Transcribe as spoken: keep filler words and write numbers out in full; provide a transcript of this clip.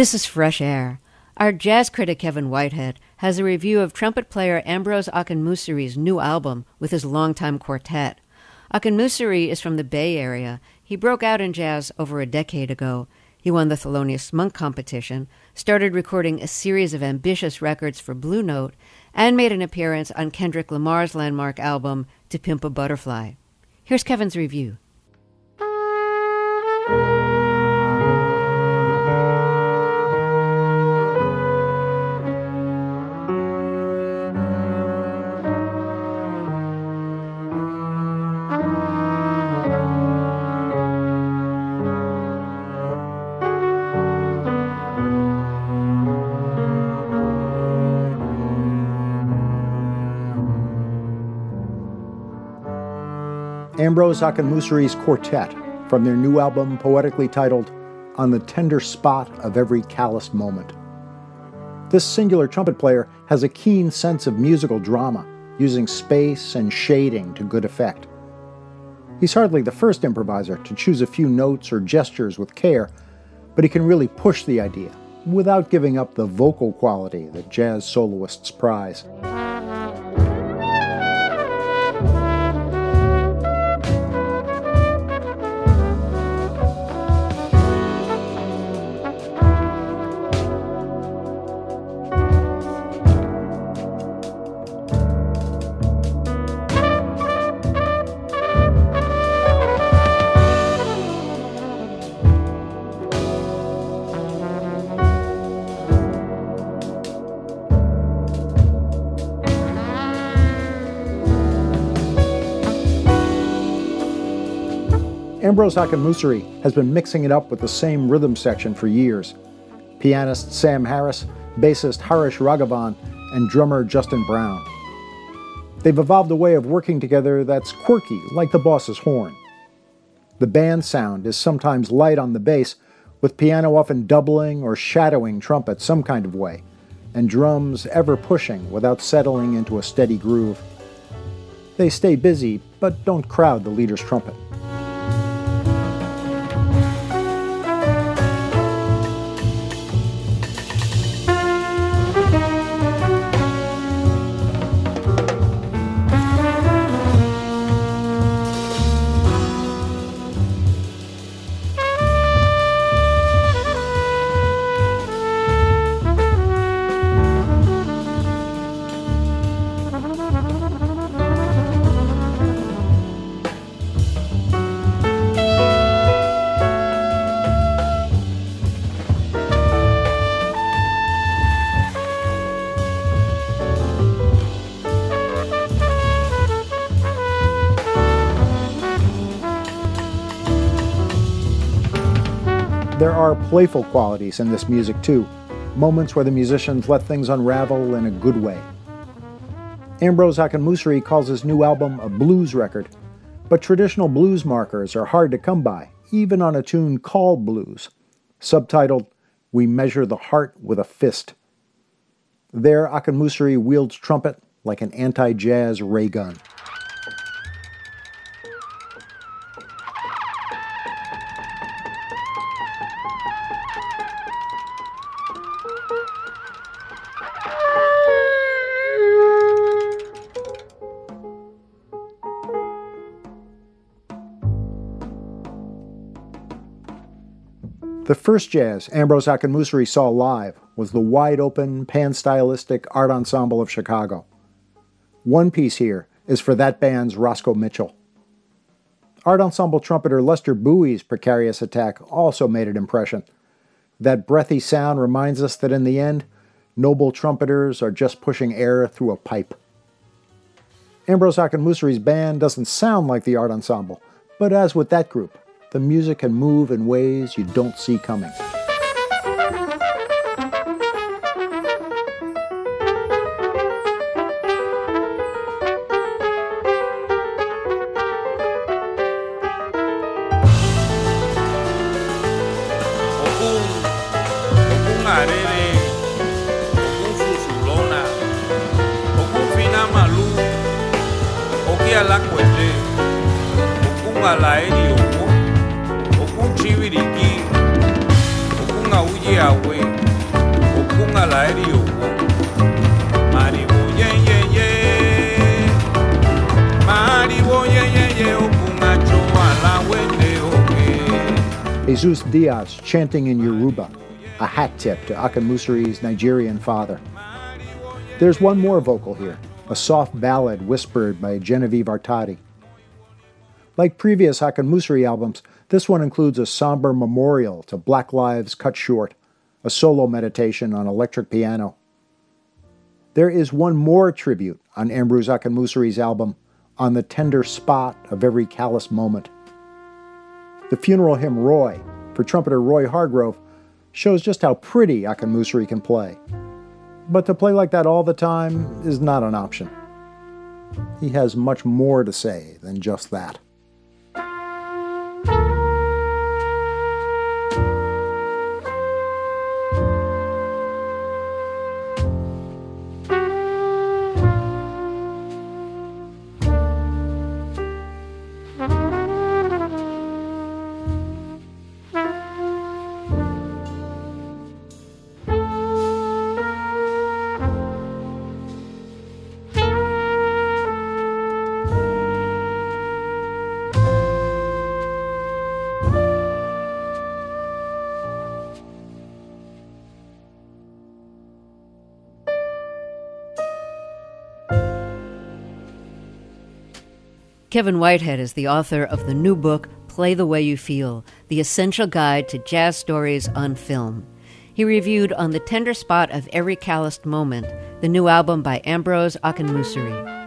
This is Fresh Air. Our jazz critic Kevin Whitehead has a review of trumpet player Ambrose Akinmusiri's new album with his longtime quartet. Akinmusiri is from the Bay Area. He broke out in jazz over a decade ago. He won the Thelonious Monk competition, started recording a series of ambitious records for Blue Note, and made an appearance on Kendrick Lamar's landmark album, To Pimp a Butterfly. Here's Kevin's review. Ambrose Akinmusiri's Quartet, from their new album poetically titled On the Tender Spot of Every Calloused Moment. This singular trumpet player has a keen sense of musical drama, using space and shading to good effect. He's hardly the first improviser to choose a few notes or gestures with care, but he can really push the idea without giving up the vocal quality that jazz soloists prize. Ambrose Akinmusiri has been mixing it up with the same rhythm section for years. Pianist Sam Harris, bassist Harish Raghavan, and drummer Justin Brown. They've evolved a way of working together that's quirky, like the boss's horn. The band sound is sometimes light on the bass, with piano often doubling or shadowing trumpet some kind of way, and drums ever pushing without settling into a steady groove. They stay busy, but don't crowd the leader's trumpet. There are playful qualities in this music too, moments where the musicians let things unravel in a good way. Ambrose Akinmusiri calls his new album a blues record, but traditional blues markers are hard to come by, even on a tune called Blues, subtitled, We Measure the Heart with a Fist. There, Akinmusiri wields trumpet like an anti-jazz ray gun. The first jazz Ambrose Akinmusiri saw live was the wide-open, pan-stylistic Art Ensemble of Chicago. One piece here is for that band's Roscoe Mitchell. Art Ensemble trumpeter Lester Bowie's Precarious Attack also made an impression. That breathy sound reminds us that in the end, noble trumpeters are just pushing air through a pipe. Ambrose Akinmusiri's band doesn't sound like the Art Ensemble, but as with that group, the music can move in ways you don't see coming. opunga uye awe opunga laeri owo maribo ye ye ye maribo ye ye ye opunga choa la wende oke. Jesus Diaz chanting in Yoruba, a hat tip to Akan Musari's Nigerian father. There's one more vocal here, a soft ballad whispered by Genevieve Artadi. Like previous Akan Musari albums, this one includes a somber memorial to Black Lives Cut Short, a solo meditation on electric piano. There is one more tribute on Ambrose Akan Musari's album, On the Tender Spot of Every Callous Moment. The funeral hymn Roy, for trumpeter Roy Hargrove, shows just how pretty Akan Musari can play. But to play like that all the time is not an option. He has much more to say than just that. Kevin Whitehead is the author of the new book, Play the Way You Feel, the essential guide to jazz stories on film. He reviewed On the Tender Spot of Every Calloused Moment, the new album by Ambrose Akan Musari.